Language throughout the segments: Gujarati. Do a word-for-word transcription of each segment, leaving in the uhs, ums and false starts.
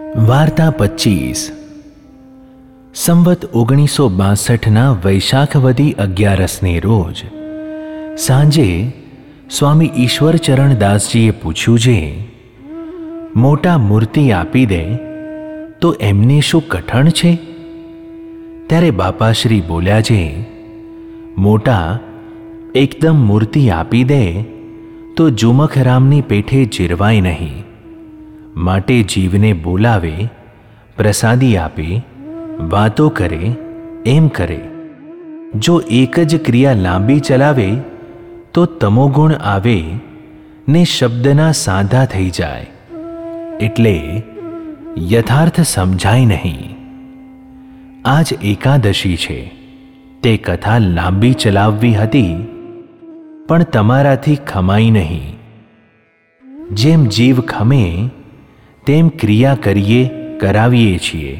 વાર્તા પચીસ. સંવત ઓગણીસો બાસઠના વૈશાખવદી અગિયારસને રોજ સાંજે સ્વામી ઈશ્વરચરણદાસજીએ પૂછ્યું છે, મોટા મૂર્તિ આપી દે તો એમને શું કઠણ છે? ત્યારે બાપાશ્રી બોલ્યા છે, મોટા એકદમ મૂર્તિ આપી દે તો જુમખરામની પેઠે જીરવાય નહીં, માટે જીવને બોલાવે, પ્રસાદી આપે, વાતો કરે, એમ કરે. જો એક જ ક્રિયા લાંબી ચલાવે તો તમોગુણ આવે ને શબ્દના સાંધા થઈ જાય, એટલે યથાર્થ સમજાય નહીં. આજ એકાદશી છે, તે કથા લાંબી ચલાવવી હતી, પણ તમારાથી ખમાઈ નહીં. જેમ જીવ ખમે તેમ ક્રિયા કરીએ, કરાવીએ છીએ,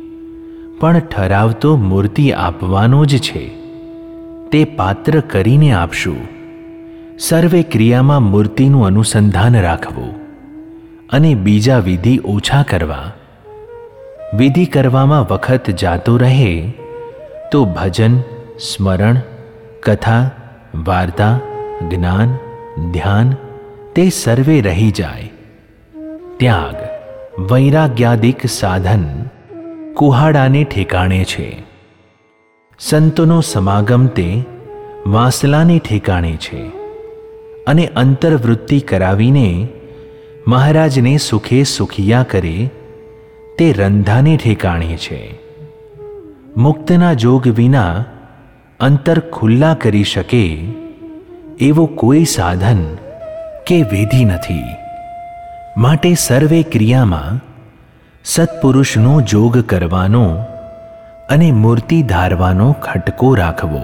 પણ ઠરાવ તો મૂર્તિ આપવાનો જ છે, તે પાત્ર કરીને આપશું. સર્વે ક્રિયામાં મૂર્તિનું અનુસંધાન રાખવું અને બીજા વિધિ ઓછા કરવા. વિધિ કરવામાં વખત જાતો રહે તો ભજન, સ્મરણ, કથા, વાર્તા, જ્ઞાન, ધ્યાન તે સર્વે રહી જાય. ત્યાગ, વૈરાગ્યાદિક સાધન કુહાડાને ઠેકાણે છે. સંતોનો સમાગમ તે વાંસલાને ઠેકાણે છે, અને અંતર્વૃત્તિ કરાવીને મહારાજને સુખે સુખિયા કરે તે રંધાને ઠેકાણે છે. મુક્તના જોગ વિના અંતર ખુલ્લા કરી શકે એવો કોઈ સાધન કે વિધિ નથી. માટે સર્વે ક્રિયામાં સત્પુરુષનો જોગ કરવાનો અને મૂર્તિ ધારવાનો ખટકો રાખવો.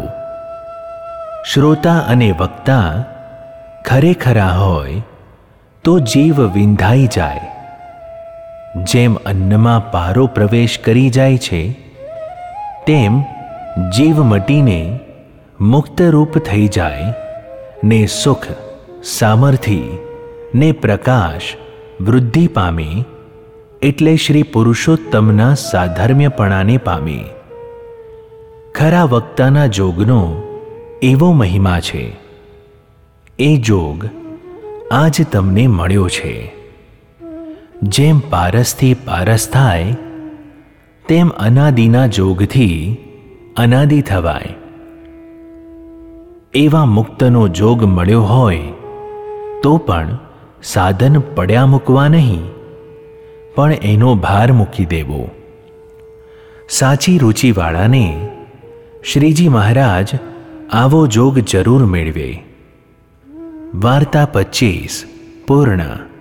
શ્રોતા અને વક્તા ખરેખરા હોય તો જીવ વિંધાઈ જાય. જેમ અન્નમાં પારો પ્રવેશ કરી જાય છે, તેમ જીવ મટીને મુક્તરૂપ થઈ જાય ને સુખ, સામર્થ્ય ને પ્રકાશ વૃદ્ધિ પામે, એટલે શ્રી પુરુષોત્તમના સાધર્મ્યપણાને પામે. ખરા વક્તાના જોગનો એવો મહિમા છે. એ જોગ આજ તમને મળ્યો છે. જેમ પારસથી પારસ થાય, તેમ અનાદિના જોગથી અનાદિ થવાય. એવા મુક્તનો જોગ મળ્યો હોય તો પણ સાધન પડ્યા મૂકવા નહીં, પણ એનો ભાર મૂકી દેવો. સાચી રુચિવાળાને શ્રીજી મહારાજ આવો જોગ જરૂર મેળવે. વાર્તા પચીસ પૂર્ણ.